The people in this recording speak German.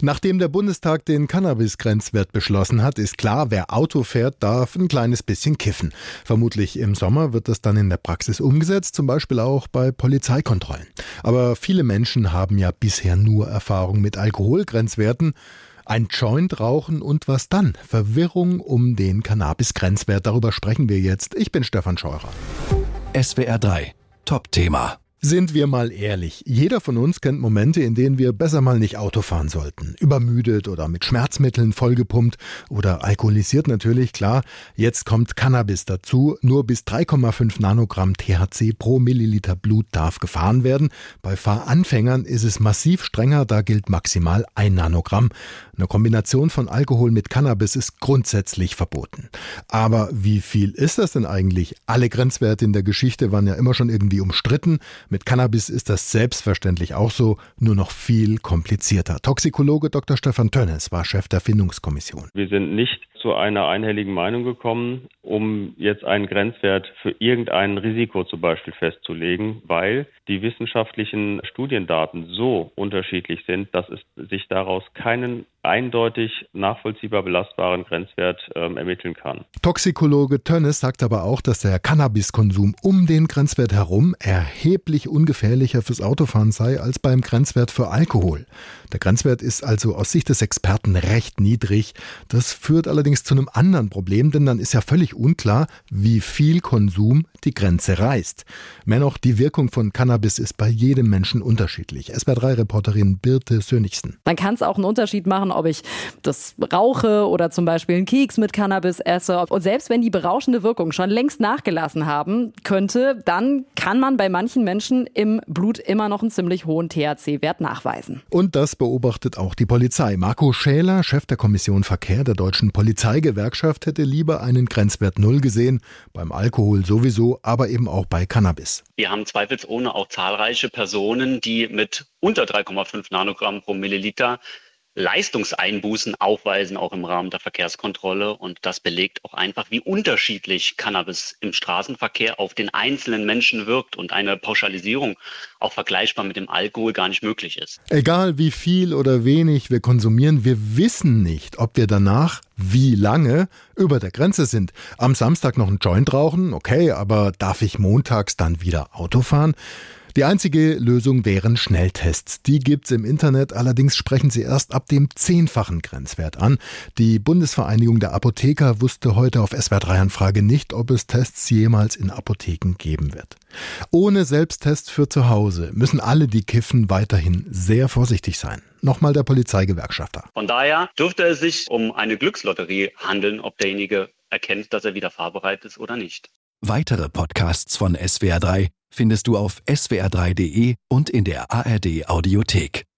Nachdem der Bundestag den Cannabis-Grenzwert beschlossen hat, ist klar, wer Auto fährt, darf ein kleines bisschen kiffen. Vermutlich im Sommer wird das dann in der Praxis umgesetzt, zum Beispiel auch bei Polizeikontrollen. Aber viele Menschen haben ja bisher nur Erfahrung mit Alkoholgrenzwerten. Ein Joint rauchen und was dann? Verwirrung um den Cannabis-Grenzwert, darüber sprechen wir jetzt. Ich bin Stefan Scheurer. SWR 3, Top-Thema. Sind wir mal ehrlich, jeder von uns kennt Momente, in denen wir besser mal nicht Auto fahren sollten. Übermüdet oder mit Schmerzmitteln vollgepumpt oder alkoholisiert natürlich, klar. Jetzt kommt Cannabis dazu. Nur bis 3,5 Nanogramm THC pro Milliliter Blut darf gefahren werden. Bei Fahranfängern ist es massiv strenger, da gilt maximal 1 Nanogramm. Eine Kombination von Alkohol mit Cannabis ist grundsätzlich verboten. Aber wie viel ist das denn eigentlich? Alle Grenzwerte in der Geschichte waren ja immer schon irgendwie umstritten. Mit Cannabis ist das selbstverständlich auch so, nur noch viel komplizierter. Toxikologe Dr. Stefan Tönnes war Chef der Findungskommission. Wir sind nicht zu einer einhelligen Meinung gekommen, um jetzt einen Grenzwert für irgendein Risiko zum Beispiel festzulegen, weil die wissenschaftlichen Studiendaten so unterschiedlich sind, dass es sich daraus keinen eindeutig nachvollziehbar belastbaren Grenzwert ermitteln kann. Toxikologe Tönnes sagt aber auch, dass der Cannabiskonsum um den Grenzwert herum erheblich ungefährlicher fürs Autofahren sei als beim Grenzwert für Alkohol. Der Grenzwert ist also aus Sicht des Experten recht niedrig. Das führt allerdings zu einem anderen Problem, denn dann ist ja völlig unklar, wie viel Konsum die Grenze reißt. Mehr noch, die Wirkung von Cannabis ist bei jedem Menschen unterschiedlich. SWR3-Reporterin Birte Sönnigsen. Dann kann es auch einen Unterschied machen, ob ich das rauche oder zum Beispiel einen Keks mit Cannabis esse. Und selbst wenn die berauschende Wirkung schon längst nachgelassen haben könnte, dann kann man bei manchen Menschen im Blut immer noch einen ziemlich hohen THC-Wert nachweisen. Und das beobachtet auch die Polizei. Marco Schäler, Chef der Kommission Verkehr der Deutschen Polizeigewerkschaft, hätte lieber einen Grenzwert 0 gesehen. Beim Alkohol sowieso, aber eben auch bei Cannabis. Wir haben zweifelsohne auch zahlreiche Personen, die mit unter 3,5 Nanogramm pro Milliliter Leistungseinbußen aufweisen, auch im Rahmen der Verkehrskontrolle. Und das belegt auch einfach, wie unterschiedlich Cannabis im Straßenverkehr auf den einzelnen Menschen wirkt und eine Pauschalisierung auch vergleichbar mit dem Alkohol gar nicht möglich ist. Egal wie viel oder wenig wir konsumieren, wir wissen nicht, ob wir danach wie lange über der Grenze sind. Am Samstag noch einen Joint rauchen, okay, aber darf ich montags dann wieder Auto fahren? Die einzige Lösung wären Schnelltests. Die gibt's im Internet, allerdings sprechen sie erst ab dem 10-fachen Grenzwert an. Die Bundesvereinigung der Apotheker wusste heute auf SWR3-Anfrage nicht, ob es Tests jemals in Apotheken geben wird. Ohne Selbsttest für zu Hause müssen alle, die kiffen, weiterhin sehr vorsichtig sein. Nochmal der Polizeigewerkschafter. Von daher dürfte es sich um eine Glückslotterie handeln, ob derjenige erkennt, dass er wieder fahrbereit ist oder nicht. Weitere Podcasts von SWR 3 findest du auf swr3.de und in der ARD Audiothek.